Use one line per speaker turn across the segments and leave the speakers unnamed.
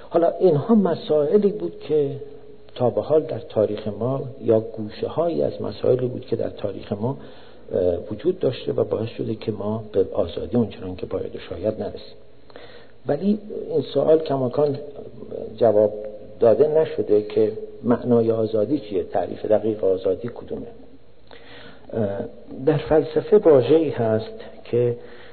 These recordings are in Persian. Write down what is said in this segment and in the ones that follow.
حالا اینها مسائلی بود که تا به حال در تاریخ ما یا گوشه هایی از مسائلی بود که در تاریخ ما وجود داشته و باعث شده که ما به آزادی اونچنان که باید و شاید نرسیم. ولی این سوال کماکان جواب داده نشده که معنای آزادی چیه، تعریف دقیق آزادی کدومه. در فلسفه واژه‌ای هست که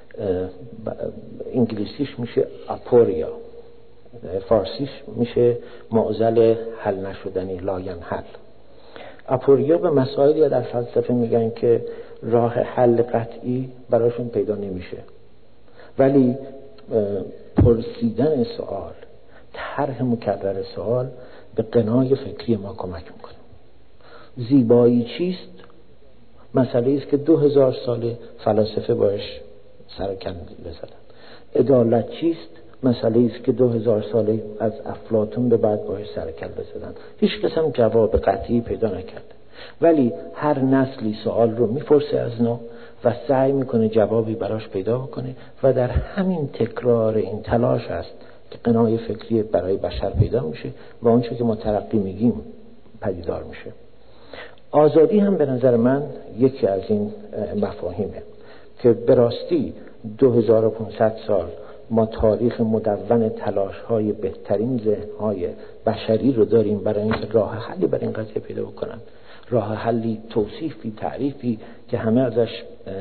انگلیسیش میشه اپوریا، فارسیش میشه معضل حل نشدنی، لاینحل. اپوریا به مسائلی در فلسفه میگن که راه حل قطعی براشون پیدا نمیشه، ولی پرسیدن سوال، طرح مکرر سوال به قنای فکری ما کمک میکنه. زیبایی چیست؟ مسئله است که 2000 سال فلاسفه باش سرکله زدن. عدالت چیست؟ مسئله است که 2000 سال از افلاطون به بعد باش سرکله زدن. هیچ کس هم جواب قطعی پیدا نکرد، ولی هر نسلی سوال رو میپرسه از نو و سعی میکنه جوابی براش پیدا بکنه و در همین تکرار این تلاش است که قنای فکری برای بشر پیدا میشه و اونچه که ما ترقی میگیم پدیدار میشه. آزادی هم به نظر من یکی از این مفاهیمه که به راستی 2500 سال ما تاریخ مدون تلاش‌های بهترین ذهن‌های بشری رو داریم برای اینکه راه حلی برای این قضیه پیدا بکنن، راه حلی، توصیفی، تعریفی که همه ازش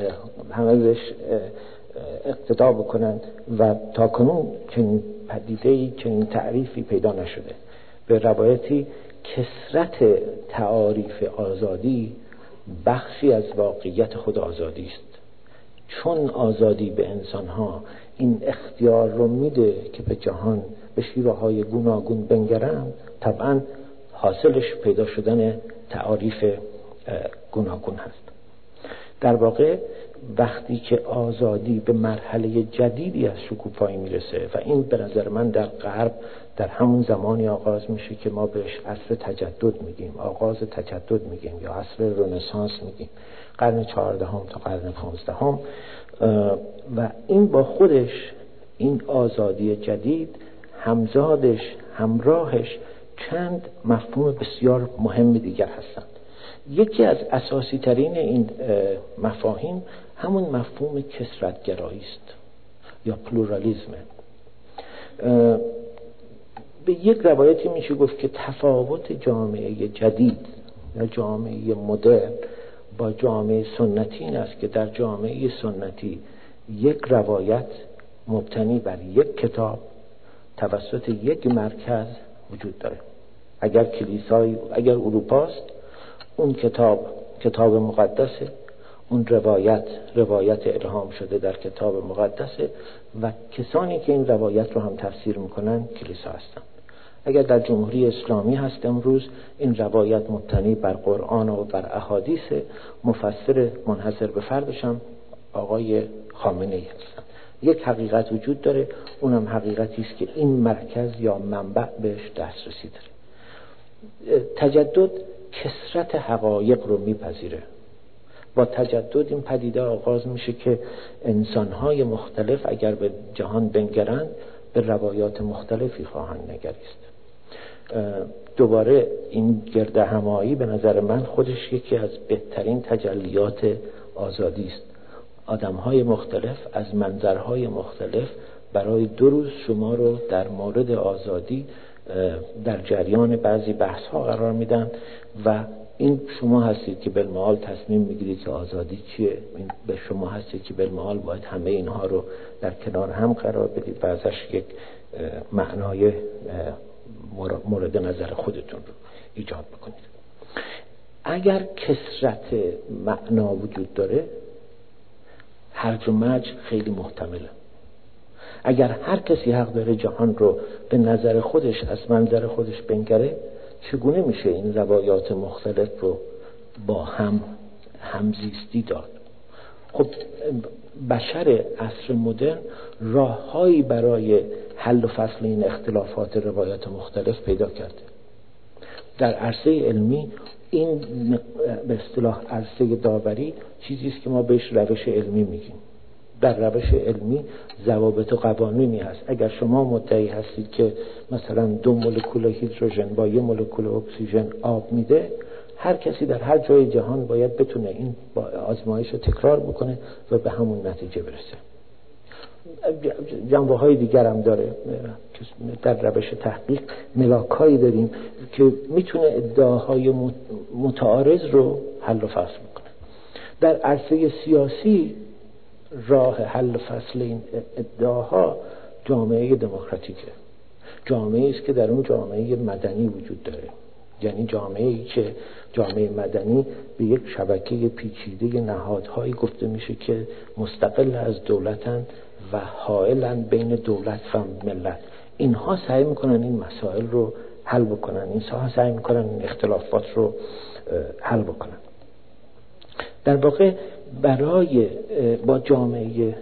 اقتدا بکنن و تاکنون چنین پدیده‌ای، چنین تعریفی پیدا نشده. به روایتی کثرت تعاریف آزادی بخشی از واقعیت خود آزادی است، چون آزادی به انسان‌ها این اختیار رو میده که به جهان به شیوه‌های گوناگون بنگرند، طبعاً حاصلش پیدا شدن تعاریف گوناگون هست. در واقع وقتی که آزادی به مرحله جدیدی از شکوفایی میرسه و این به نظر من در غرب در همون زمانی آغاز میشه که ما بهش عصر تجدد میگیم، آغاز تجدد میگیم یا عصر رنسانس میگیم، قرن 14 تا قرن 15 و این با خودش، این آزادی جدید همزادش، همراهش چند مفهوم بسیار مهم دیگر هستند. یکی از اساسی ترین این مفاهیم همون مفهوم کثرت‌گرایی است یا پلورالیسم. به یک روایتی میشه گفت که تفاوت جامعه جدید یا جامعه مدرن با جامعه سنتی این است که در جامعه سنتی یک روایت مبتنی بر یک کتاب توسط یک مرکز وجود داره. اگر اروپاست، اون کتاب مقدسه، اون روایت الهام شده در کتاب مقدسه و کسانی که این روایت رو هم تفسیر میکنن کلیسا هستن. اگر در جمهوری اسلامی هست امروز، این روایت مبتنی بر قرآن و بر احادیث، مفسر منحصر به فردش هم آقای خامنه‌ای هستن. یک حقیقت وجود داره، اونم حقیقتی است که این مرکز یا منبع بهش دسترسی داره. تجدد کثرت حقایق رو میپذیره. با تجدد این پدیده آغاز میشه که انسان‌های مختلف اگر به جهان بنگرند به روایات مختلفی خواهند نگریست. دوباره این گردهمایی به نظر من خودش یکی از بهترین تجلیات آزادی است. آدم‌های مختلف از منظرهای مختلف برای 2 روز شما رو در مورد آزادی در جریان بعضی بحث‌ها قرار میدن و این شما هستید که بالمعال تصمیم میگیرید که آزادی چیه. این به شما هستید که بالمعال باید همه اینها رو در کنار هم قرار بدید و ازش یک معنای مورد نظر خودتون رو ایجاد بکنید. اگر کثرت معنا وجود داره، هرج و مرج خیلی محتمله. اگر هر کسی حق داره جهان رو به نظر خودش، از منظر خودش بنگره، چگونه میشه این روایات مختلف رو با همزیستی داد؟ خب بشر عصر مدرن راههایی برای حل و فصل این اختلافات روایات مختلف پیدا کرده. در عرصه علمی این به اصطلاح عرصه داوری چیزی است که ما بهش روش علمی میگیم. در روش علمی ضوابط و قوانینی هست. اگر شما مدعی هستید که مثلا 2 مولکول هیدروژن با 1 مولکول اکسیژن آب میده، هر کسی در هر جای جهان باید بتونه این با آزمایش رو تکرار بکنه و به همون نتیجه برسه. جنبه های دیگر هم داره. در روش تحقیق ملاکایی داریم که میتونه ادعاهای متعارض رو حل و فصل بکنه. در عرصه سیاسی راه حل و فصل این ادعاها جامعه دموکراتیکه، جامعه است که در اون جامعه مدنی وجود داره. یعنی جامعه‌ای که جامعه مدنی به یک شبکه پیچیده نهادهایی گفته میشه که مستقل از دولتن و حائلن بین دولت و ملت. اینها سعی میکنن این مسائل رو حل بکنن، اینها سعی میکنن این اختلافات رو حل بکنن. در واقع برای با جامعه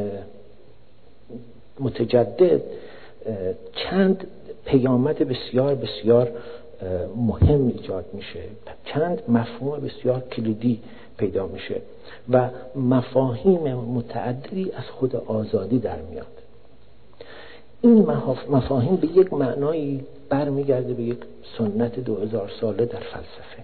متجدد چند پیامد بسیار بسیار مهم ایجاد میشه، چند مفهوم بسیار کلیدی پیدا میشه و مفاهیم متعددی از خود آزادی در میاد. این مفاهیم به یک معنایی برمیگرده به یک سنت 2000 ساله در فلسفه.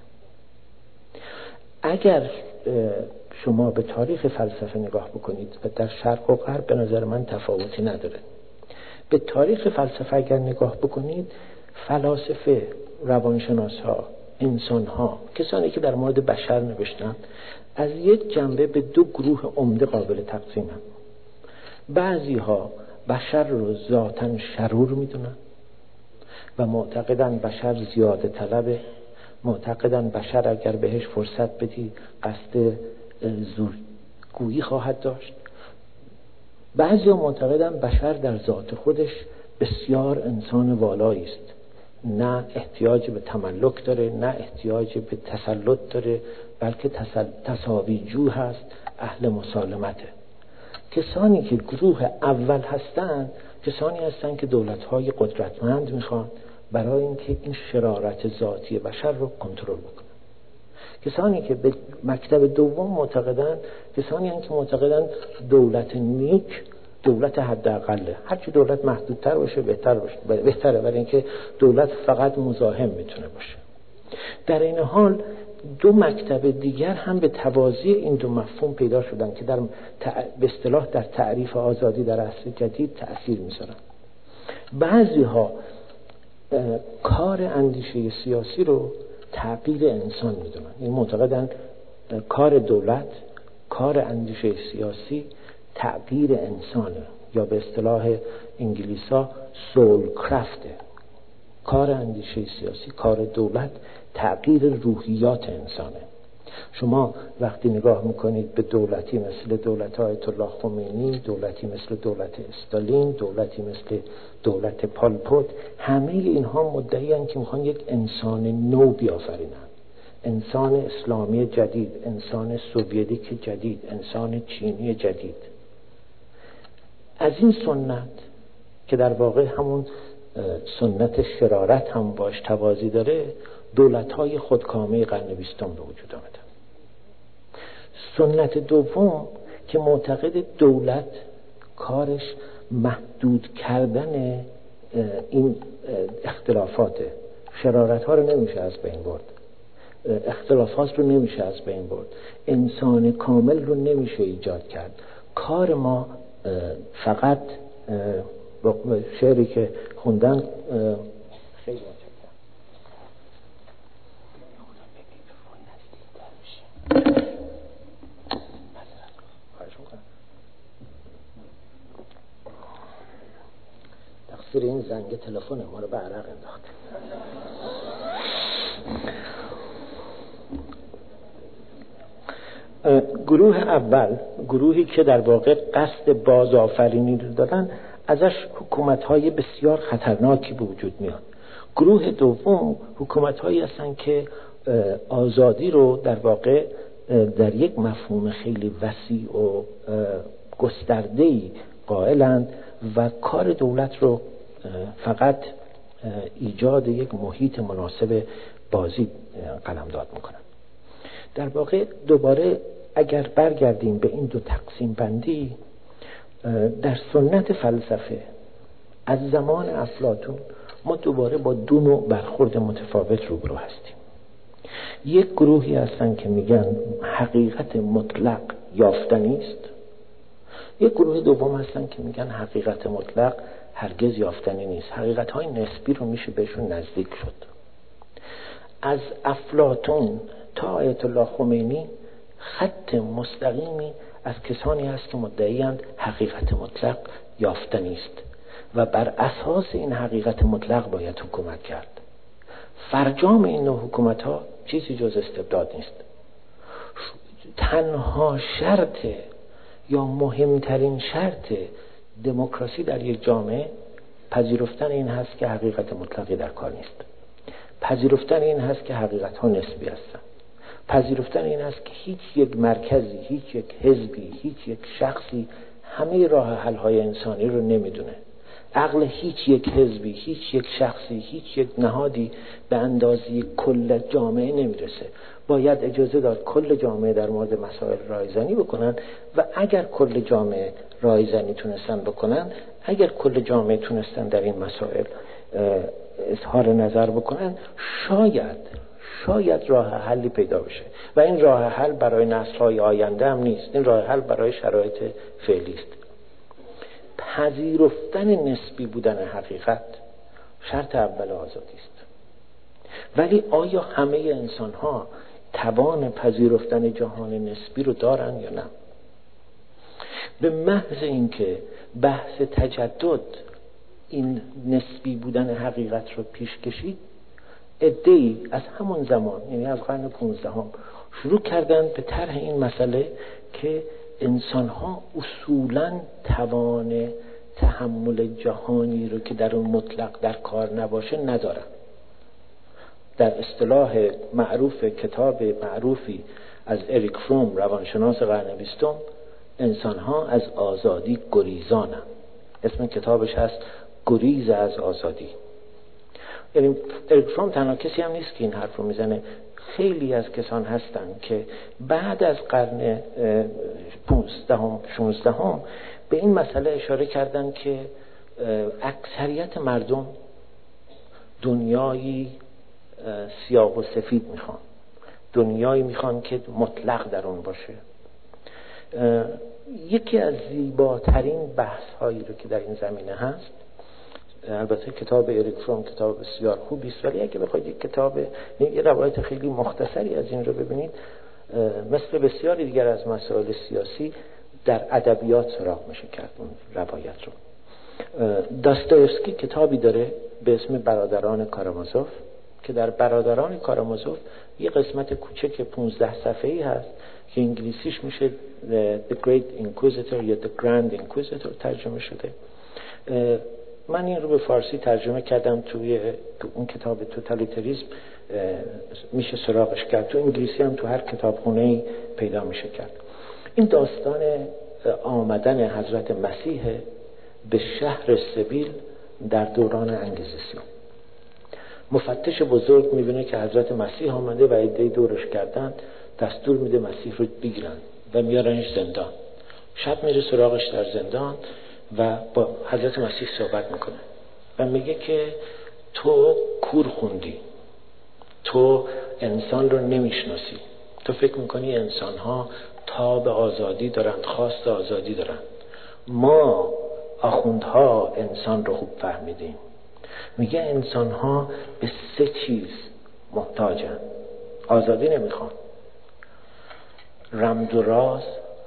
اگر شما به تاریخ فلسفه نگاه بکنید و در شرق و غرب به نظر من تفاوتی نداره، به تاریخ فلسفه اگر نگاه بکنید، فلاسفه، روانشناس‌ها، انسان‌ها، کسانی که در مورد بشر نوشتن، از یک جنبه به 2 گروه عمده قابل تقسیمند. بعضی‌ها بشر رو ذاتاً شرور می‌دونن و معتقدن بشر زیاده طلبه، معتقدن بشر اگر بهش فرصت بدی قصد زورگویی خواهد داشت. بعضی‌ها معتقدن بشر در ذات خودش بسیار انسان والایی است، نه احتیاج به تملک داره، نه احتیاج به تسلط داره، بلکه تساویجو هست، اهل مسالمته. کسانی که گروه اول هستند کسانی هستند که دولت‌های قدرتمند میخوان برای اینکه این شرارت ذاتی بشر رو کنترل بکنن. کسانی که به مکتب دوم معتقدند کسانی هستند که معتقدند دولت نیک دولت حداقله، هرچی دولت محدودتر باشه بهتره، برای اینکه دولت فقط مزاحم میتونه باشه. در این حال 2 مکتب دیگر هم به توازی این 2 مفهوم پیدا شدن که به اصطلاح در تعریف آزادی در عصر جدید تأثیر میذارن. بعضی ها کار اندیشه سیاسی رو تغییر انسان میدونن، این معتقدن کار دولت، کار اندیشه سیاسی تغییر انسانه، یا به اصطلاح انگلیسا سول کرافته. کار اندیشه سیاسی، کار دولت تغییر روحیات انسانه. شما وقتی نگاه میکنید به دولتی مثل دولت آیت الله خمینی، دولتی مثل دولت استالین، دولتی مثل دولت پال پوت، همه اینها مدعی‌اند که میخوان یک انسان نو بیافرینن، انسان اسلامی جدید، انسان سوویتیک جدید، انسان چینی جدید. از این سنت که در واقع همون سنت شرارت هم باش توازی داره، دولت‌های خودکامه قرن 20 به وجود آمدن. سنت دوم که معتقد دولت کارش محدود کردن این اختلافات، شرارت‌ها رو نمیشه از بین برد، اختلافات رو نمیشه از بین برد، انسان کامل رو نمیشه ایجاد کرد. کار ما فقط شعری که خوندن خیلی تقصیر این زنگ تلفن ما رو به عرق انداخته. گروه اول، گروهی که در واقع قصد بازآفرینی رو دارن، ازش حکومت‌های بسیار خطرناکی به وجود میاد. گروه دوم حکومت‌هایی هستن که آزادی رو در واقع در یک مفهوم خیلی وسیع و گسترده‌ای قائلند و کار دولت رو فقط ایجاد یک محیط مناسب بازی قلمداد میکنن. در واقع دوباره اگر برگردیم به این 2 تقسیم بندی، در سنت فلسفه از زمان افلاطون ما دوباره با دو نوع برخورد متفاوت روبرو هستیم. یک گروهی هستن که میگن حقیقت مطلق یافتنی است، یک گروه دوم هستن که میگن حقیقت مطلق هرگز یافتنی نیست، حقیقت‌های نسبی رو میشه بهشون نزدیک شد. از افلاطون تا آیت الله خمینی خط مستقیمی از کسانی هست که مدعی‌اند حقیقت مطلق یافتنی است و بر اساس این حقیقت مطلق باید حکومت کرد. فرجام این نوع حکومت‌ها چیزی جز استبداد نیست. تنها شرط یا مهمترین شرط دموکراسی در یک جامعه پذیرفتن این هست که حقیقت مطلقی در کار نیست، پذیرفتن این هست که حقیقت‌ها نسبی هستند، پذیرفتن این هست که هیچ یک مرکزی، هیچ یک حزبی، هیچ یک شخصی همه راه حل‌های انسانی رو نمیدونه. عقل هیچ یک حزبی، هیچ یک شخصی، هیچ یک نهادی به اندازه کل جامعه نمیرسه. باید اجازه داد کل جامعه در مورد مسائل رایزنی بکنن و اگر کل جامعه رایزنی تونستن بکنن، اگر کل جامعه تونستن در این مسائل اظهار نظر بکنن، شاید راه حلی پیدا بشه. و این راه حل برای نسل‌های آینده هم نیست، این راه حل برای شرایط فعلی است. پذیرفتن نسبی بودن حقیقت شرط اول آزادی است. ولی آیا همه انسان‌ها توان پذیرفتن جهان نسبی رو دارن یا نه؟ به محض اینکه بحث تجدد این نسبی بودن حقیقت رو پیش کشید، عده‌ای از همون زمان، یعنی از قرن 15 شروع کردن به طرح این مسئله که انسان‌ها اصولاً توان تحمل جهانی رو که در اون مطلق در کار نباشه ندارن. در اصطلاح معروف کتاب معروفی از اریک فروم روانشناس قرن 20، انسان‌ها از آزادی گریزانن. اسم کتابش هست گریز از آزادی. یعنی اریک فروم تنها کسی هم نیست که این حرف رو میزنه. خیلی از کسان هستن که بعد از قرن 15-16 به این مسئله اشاره کردن که اکثریت مردم دنیایی سیاه و سفید میخوان، دنیایی میخوان که مطلق در اون باشه. یکی از زیباترین بحث هایی رو که در این زمینه هست، البته کتاب اریک فروم کتاب بسیار خوبی است، ولی اگه بخواید یه روایت خیلی مختصری از این رو ببینید، مثل بسیاری دیگر از مسائل سیاسی در ادبیات سراغ میشه کرد اون روایت رو. داستایوفسکی کتابی داره به اسم برادران کارامازوف که در برادران کارامازوف یه قسمت کوچک 15 صفحه‌ای هست که انگلیسیش میشه The Great Inquisitor یا The Grand Inquisitor ترجمه شده. من این رو به فارسی ترجمه کردم، توی اون کتاب توتالیتاریسم میشه سراغش کرد، تو انگلیسی هم تو هر کتابخونه‌ای پیدا میشه کرد. این داستان آمدن حضرت مسیح به شهر سبیل در دوران انگیزیسیون. مفتش بزرگ میبینه که حضرت مسیح آمده و عده‌ای دورش کردن، دستور میده مسیح رو بگیرن و میارنش زندان. شب میره سراغش در زندان و با حضرت مسیح صحبت میکنه و میگه که تو کور خوندی، تو انسان رو نمیشناسی، تو فکر میکنی انسان ها تاب آزادی دارند، خواست آزادی دارند. ما آخوندها انسان رو خوب فهمیدیم. میگه انسان ها به 3 چیز محتاجن، آزادی نمیخوان: رمز و راز،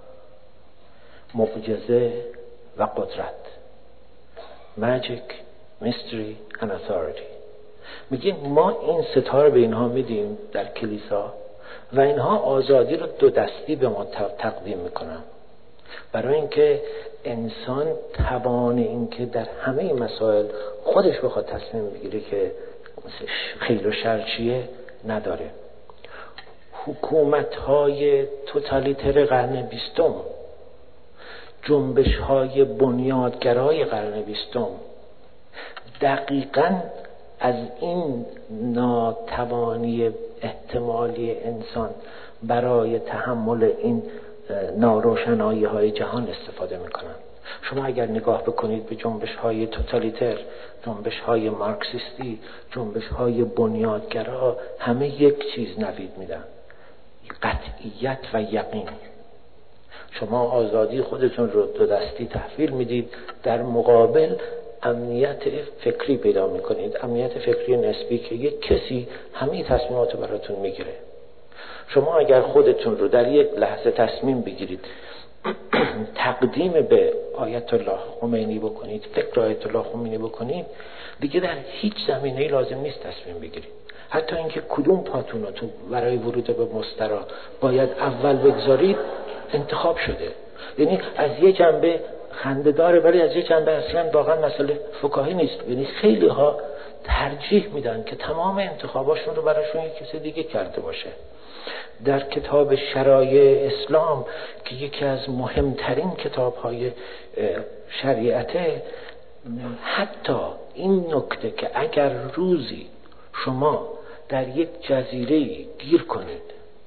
معجزه و قدرت. Magic, Mystery and Authority. میگه ما این 3 رو به اینها میدیم در کلیسا و اینها آزادی رو 2 دستی به ما تقدیم میکنن، برای اینکه انسان توان این که در همه مسائل خودش بخواد تصمیم بگیره که خیر و شر چیه نداره. حکومت‌های توتالیتر قرن 20، جنبش‌های بنیادگرای قرن 20 دقیقاً از این ناتوانی احتمالی انسان برای تحمل این ناروشنایی‌های جهان استفاده میکنن. شما اگر نگاه بکنید به جنبش‌های توتالیتر، جنبش‌های مارکسیستی، جنبش‌های بنیادگرا، همه یک چیز نوید میدن: قطعیت و یقین. شما آزادی خودتون رو دو دستی تحویل میدید، در مقابل امنیت فکری پیدا میکنید، امنیت فکری نسبی که یک کسی همه تصمیمات رو براتون میگیره. شما اگر خودتون رو در یک لحظه تصمیم بگیرید تقدیم به آیت الله خمینی بکنید، فکر آیت الله خمینی بکنید، دیگه در هیچ زمینه‌ای لازم نیست تصمیم بگیرید. حتی اینکه کدوم پاتون رو تو برای ورود به مسترا باید اول بگذارید انتخاب شده. یعنی از یه جنبه خنده داره، ولی از یه جنبه اصلا واقعا مسئله فکاهی نیست. یعنی خیلی ها ترجیح میدن که تمام انتخاباشون رو براشون یک کسی دیگه کرده باشه. در کتاب شرایع اسلام که یکی از مهمترین کتاب‌های شریعته، حتی این نکته که اگر روزی شما در یک جزیره گیر کنید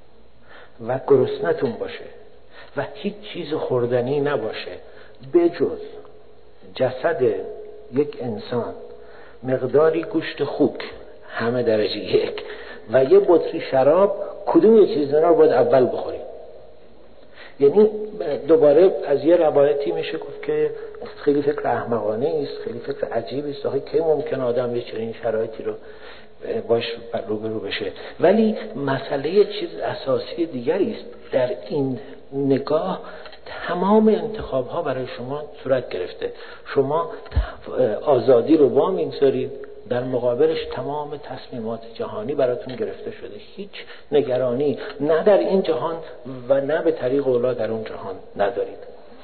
و گرسنتون باشه و هیچ چیز خوردنی نباشه بجز جسد یک انسان، مقداری گوشت خوک همه درجه 1 و یه بطری شراب، کدوم یک چیز رو باید اول بخورید؟ یعنی دوباره از یه روایتی میشه گفت که خیلی فکر احمقانه است، خیلی فکر عجیبی است، کی ممکن آدم یه چنین شرایطی رو باش روبرو بشه. ولی مسئله چیز اساسی دیگری است. در این نگاه تمام انتخاب ها برای شما صورت گرفته. شما آزادی رو وام می‌گذارید، در مقابلش تمام تصمیمات جهانی براتون گرفته شده. هیچ نگرانی نه در این جهان و نه به طریق اولا در اون جهان ندارید.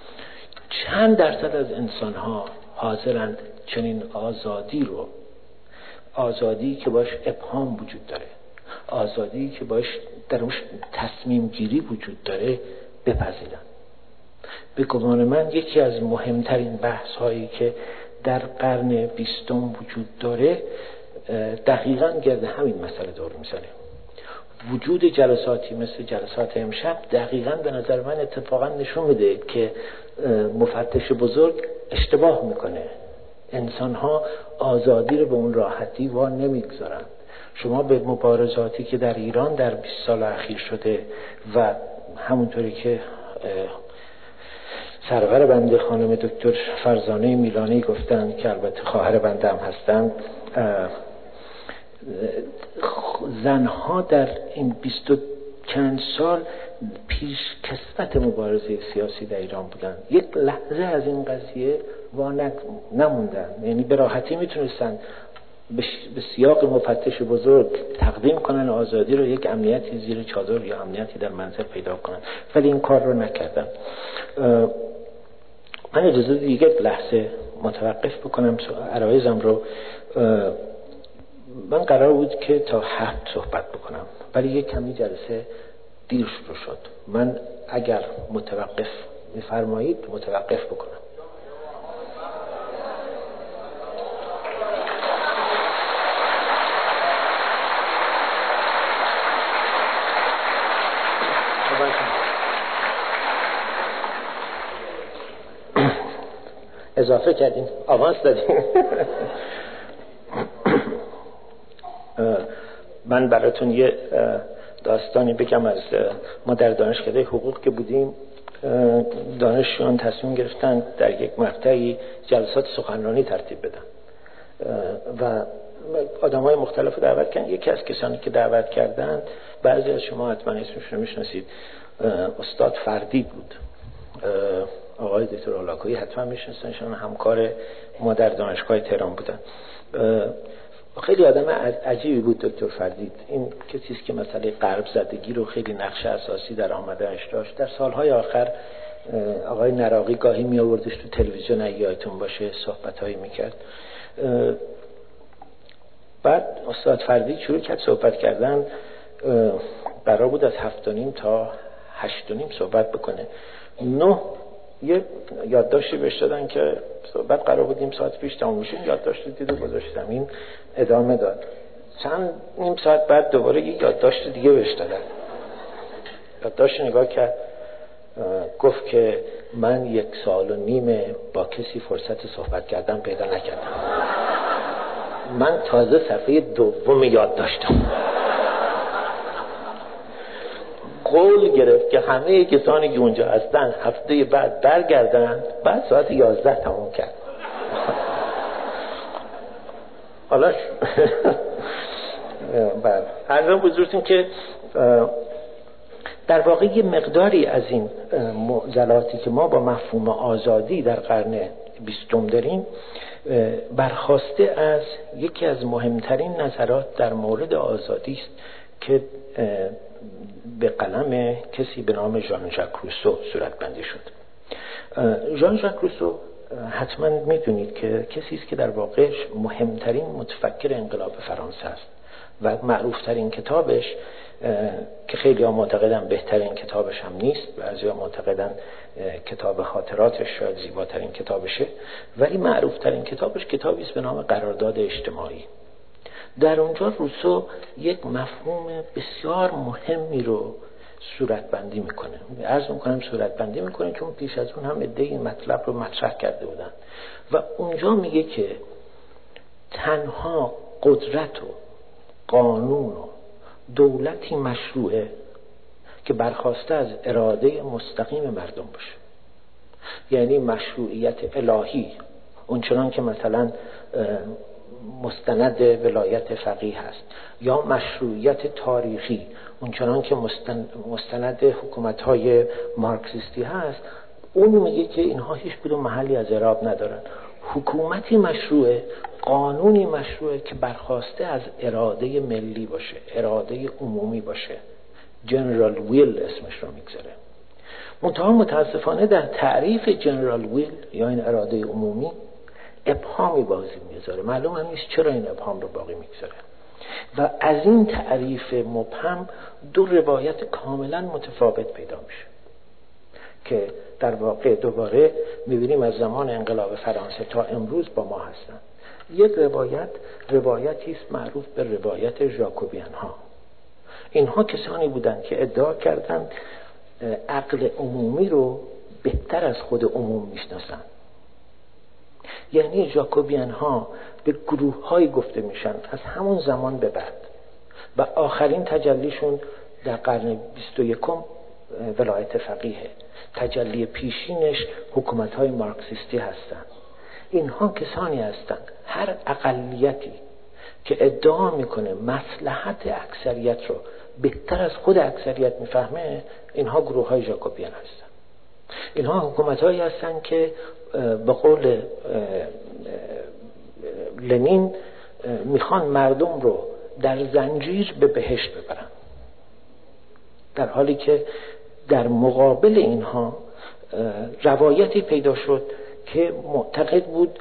چند درصد از انسان ها حاضرند چنین آزادی رو، آزادی که باش ابهام وجود داره، آزادی که باش درش تصمیم گیری وجود داره، بپذیرن؟ به گمان من یکی از مهمترین بحث هایی که در قرن 20 وجود داره دقیقاً گرد همین مسئله دور میزنه. وجود جلساتی مثل جلسات امشب دقیقاً به نظر من اتفاقاً نشون میده که مفتش بزرگ اشتباه میکنه. انسان‌ها آزادی رو به اون راحتی وا نمیگذارن. شما به مبارزاتی که در ایران در 20 سال اخیر شده و همونطوری که سرور بنده خانم دکتر فرزانه میلانی گفتن که البته خواهر بنده هم هستند، زنها در این 20 چند سال پیش کسوت مبارزه سیاسی در ایران بودن. یک لحظه از این قضیه وا نموندن. یعنی به راحتی میتونستن به سیاق مفتش بزرگ تقدیم کنن آزادی رو، یک امنیتی زیر چادر یا امنیتی در منزل پیدا کنن، ولی این کار رو نکردن. من اجازه دیگه لحظه متوقف بکنم عرایزم رو. من قرار بود که تا 7 صحبت بکنم، ولی یک کمی جلسه دیر شروع شد. من اگر متوقف میفرمایید متوقف بکنم. اضافه کردیم، آوانس دادیم. من براتون یه داستانی بگم. از ما در دانشکده حقوق که بودیم، دانشجویان تصمیم گرفتن در یک مقطعی جلسات سخنرانی ترتیب بدن و آدم‌های مختلف رو دعوت کردن. یکی از کسانی که دعوت کردند، بعضی از شما حتما اسمش رو میشناسید، استاد فردی بود. آقای دکتر هولاکویی حتما میشناسنشون، همکار ما در دانشگاه تهران بودن. خیلی آدم عجیبی بود دکتر فردید. این کسی است که مسئله غرب زدگی رو خیلی نقش اساسی در آمدنش داشت. در سالهای آخر آقای نراقی گاهی می آوردش تو تلویزیون، اگه یادتون باشه، صحبت‌هایی میکرد. بعد استاد فردید شروع کرد صحبت کردن. قرار بود از 7:30 تا 8:30 صحبت بکنه. 9 یه یادداشتی بهش دادن که صحبت قرار بود نیم ساعت پیش تموم بشه. یادداشت دیدو گذاشتم، این ادامه داد. چند نیم ساعت بعد دوباره یه یادداشت دیگه بهش دادن. یادداشت نگاه کرد، گفت که من 1.5 سال با کسی فرصت صحبت کردن پیدا نکردم. من تازه صفحه 2 یاد داشتم. قول گرفت که همه کسانی که اونجا هستن هفته بعد برگردن، بعد ساعت 11 تموم کرد. حالا عرضم بزرگتون که در واقع یه مقداری از این معضلاتی که ما با مفهوم آزادی در قرن 20 داریم برخواسته از یکی از مهمترین نظرات در مورد آزادی است که به قلم کسی به نام ژان ژاک روسو صورتبندی شد. ژان ژاک روسو حتما میدونید که کسی است که در واقع مهمترین متفکر انقلاب فرانسه است و معروفترین کتابش که خیلی ها معتقدن بهترین کتابش هم نیست، بعضی ها معتقدن کتاب خاطراتش شاید زیباترین کتابشه، ولی معروفترین کتابش کتابی است به نام قرارداد اجتماعی. در اونجا روسو یک مفهوم بسیار مهمی رو صورتبندی میکنه. عرض میکنم صورتبندی میکنه چون پیش از اون هم عده این مطلب رو مطرح کرده بودن و اونجا میگه که تنها قدرت و قانون و دولتی مشروعه که برخواسته از اراده مستقیم مردم باشه. یعنی مشروعیت الهی اونچنان که مثلا مستند ولایت فقیه هست، یا مشروعیت تاریخی اونچنان که مستند حکومت‌های مارکسیستی هست، اون میگه که اینها هیچ کدوم محلی از اعراب ندارن. حکومتی مشروعه، قانونی مشروعه که برخواسته از اراده ملی باشه، اراده عمومی باشه. جنرال ویل اسمش رو میگذاره. منتها متاسفانه در تعریف جنرال ویل یا این اراده عمومی ابهامی بازی میذاره. معلوم هم نیست چرا این ابهام رو باقی میگذاره و از این تعریف مبهم 2 روایت کاملا متفاوت پیدا میشه که در واقع دوباره میبینیم از زمان انقلاب فرانسه تا امروز با ما هستن. یک روایتی است معروف به روایت ژاکوبیان ها. اینها کسانی بودند که ادعا کردند عقل عمومی رو بهتر از خود عموم میشناسند. یعنی ژاکوبیان ها به گروه های گفته میشن از همون زمان به بعد و آخرین تجلیشون در قرن 21 ولایت فقیه، تجلی پیشینش حکومت های مارکسیستی هستند. اینها کسانی هستند هر اقلیتی که ادعا میکنه مصلحت اکثریت رو بهتر از خود اکثریت میفهمه، اینها گروه های ژاکوبیان هستند. اینها حکومت هایی هستند که به قول لنین میخوان مردم رو در زنجیر به بهشت ببرن، در حالی که در مقابل اینها روایتی پیدا شد که معتقد بود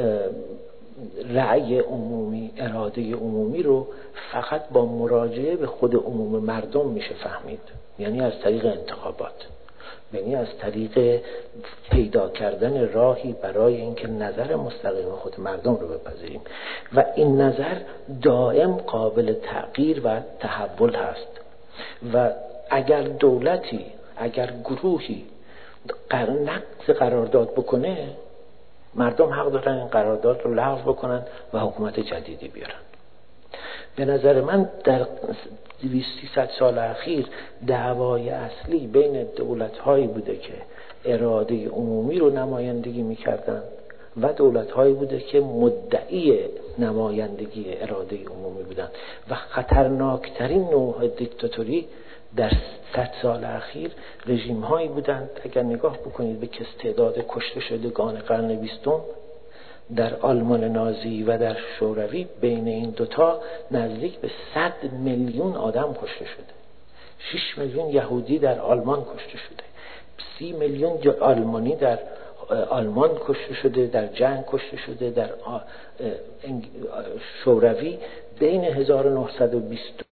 رأی عمومی، اراده عمومی رو فقط با مراجعه به خود عموم مردم میشه فهمید، یعنی از طریق انتخابات، یعنی از طریق پیدا کردن راهی برای اینکه نظر مستقیم خود مردم رو بپذیریم و این نظر دائم قابل تغییر و تحول هست و اگر دولتی، اگر گروهی نقض قرارداد بکنه، مردم حق دارن این قرارداد رو لغو بکنن و حکومت جدیدی بیارن. به نظر من در 200-300 سال اخیر دعوای اصلی بین دولت‌هایی بوده که اراده عمومی رو نمایندگی می‌کردن و دولت‌هایی بوده که مدعی نمایندگی اراده عمومی بودن و خطرناکترین نوع دیکتاتوری در 100 سال اخیر رژیم‌هایی بودند. اگر نگاه بکنید به تعداد کشته شدگان قرن 20 در آلمان نازی و در شوروی، بین این دوتا نزدیک به 100 میلیون آدم کشته شده. 6 میلیون یهودی در آلمان کشته شده، 30 میلیون آلمانی در آلمان کشته شده، در جنگ کشته شده. در شوروی بین 1920